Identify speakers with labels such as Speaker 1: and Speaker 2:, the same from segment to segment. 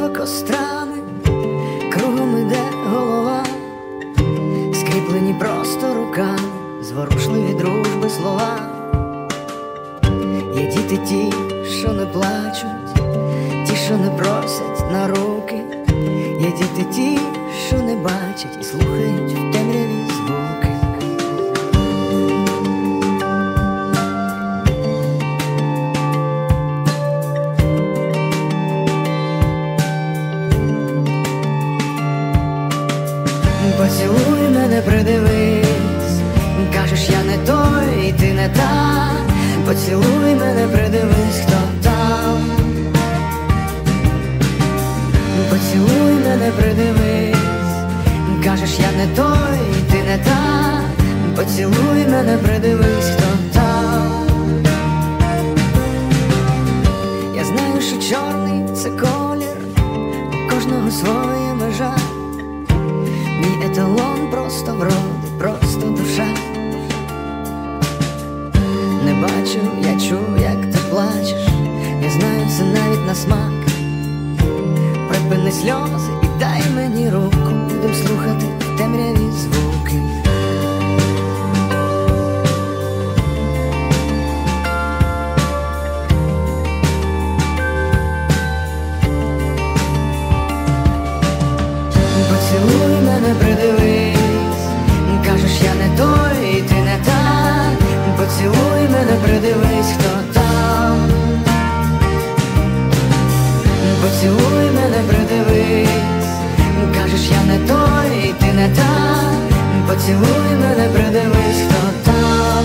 Speaker 1: кострами, кругом іде голова, скріплені просто руками, зворушливі дружби слова. Є діти ті, що не плачуть, ті, що не просять на руки. Є діти ті, що не бачать і слухають в темряві звуки. Поцілуй мене, придивись, кажеш, я не той, і ти не та. Поцілуй мене, придивись, хто там. Поцілуй мене, придивись, кажеш, я не той, і ти не та. Поцілуй мене, придивись, хто там. Я знаю, що чорний – це колір, у кожного своя межа. Мій еталон просто вроди, просто душа. Не бачу, я чую, як ти плачеш, я знаю це навіть на смак. Припини сльози і дай мені руку, будем слухати в темряві звуки. Поцілуй мене, придивись, кажеш, я не той, і ти не та. Поцілуй мене, придивись, хто там. Поцілуй мене, придивись, кажеш, я не той, і ти не та. Поцілуй мене, придивись, хто там.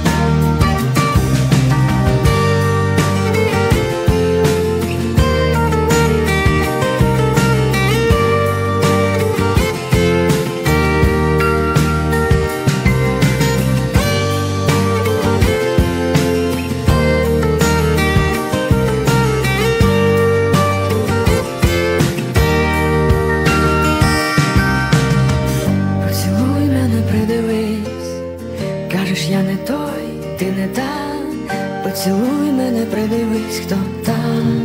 Speaker 1: Кажеш, я не той, ти не та. Поцілуй мене, придивись, хто там.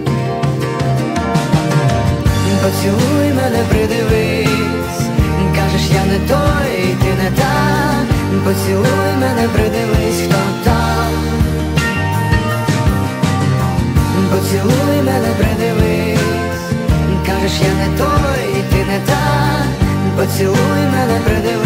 Speaker 1: Поцілуй мене, придивись, кажеш, я не той, ти не та. Поцілуй мене, придивись, хто там. Поцілуй мене, придивись, кажеш, я не той, ти не та. Поцілуй мене, придивись.